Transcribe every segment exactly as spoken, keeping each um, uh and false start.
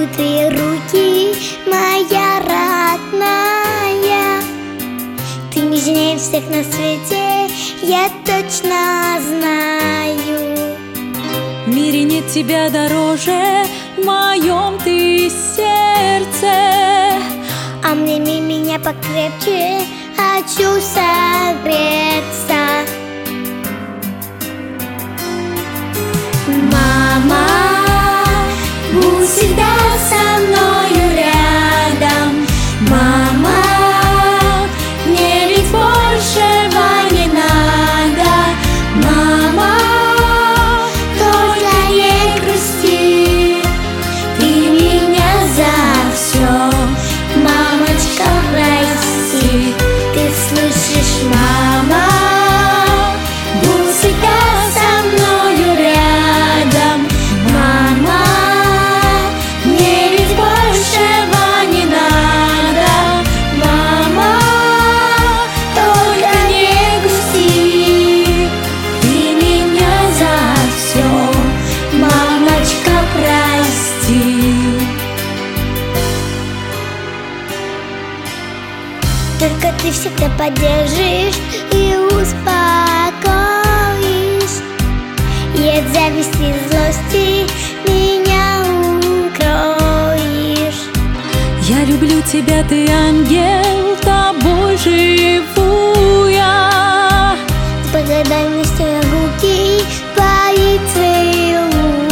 Целую твои руки, моя родная. Ты нежнее всех на свете, я точно знаю. В мире нет тебя дороже, в моем ты сердце. А мне меня покрепче, хочу согреться. Мама, будь всегда со мною рядом. Мама, мне ведь большего не надо. Мама, только не грусти, ты меня за все, мамочка, прости. Ты слышишь, мама, будь всегда со мною рядом. Мама, мне ведь большего не надо. Мама, только не грусти, ты меня за все, мамочка, прости. Только ты всегда поддержишь и успокоишь, и от зависти и злости меня укроешь. Я люблю тебя, ты ангел, тобой живу я. С благодарностью я руки твои целую.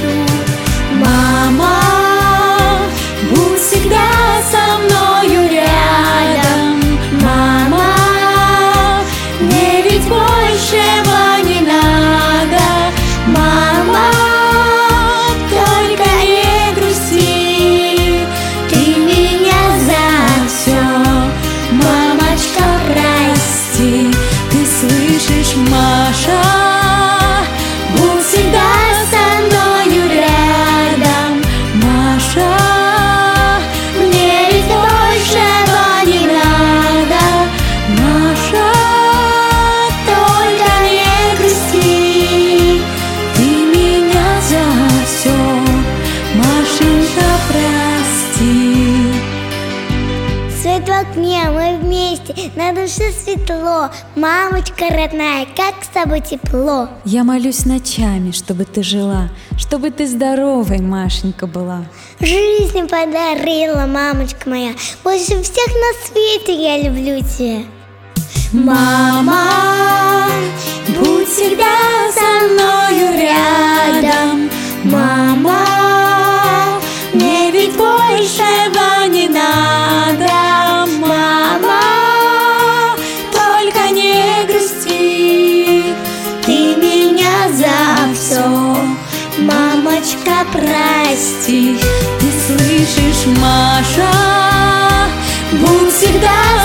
Мама, будь всегда со мною рядом. Мама, мне ведь большего не надо. Мама, только не грусти, ты меня за все, мамочка, прости. Ты слышишь, Маша, Будь всегда со мною рядом. Маша, Мне ведь большего не надо. Маша, Только не грусти, ты меня за все, Машенька, прости. свет в окне, мы вместе, на душе светло. Мамочка родная, как с тобой тепло. Я молюсь ночами, чтобы ты жила, чтобы ты здоровой, Машенька, была. Жизнь подарила, мамочка моя, больше всех на свете я люблю тебя. Мама, будь всегда со мною рядом. Мама, мне ведь большего не надо. Мама, только не грусти, ты меня за все, мамочка, прости. Ты слышишь, Маша, Будь всегда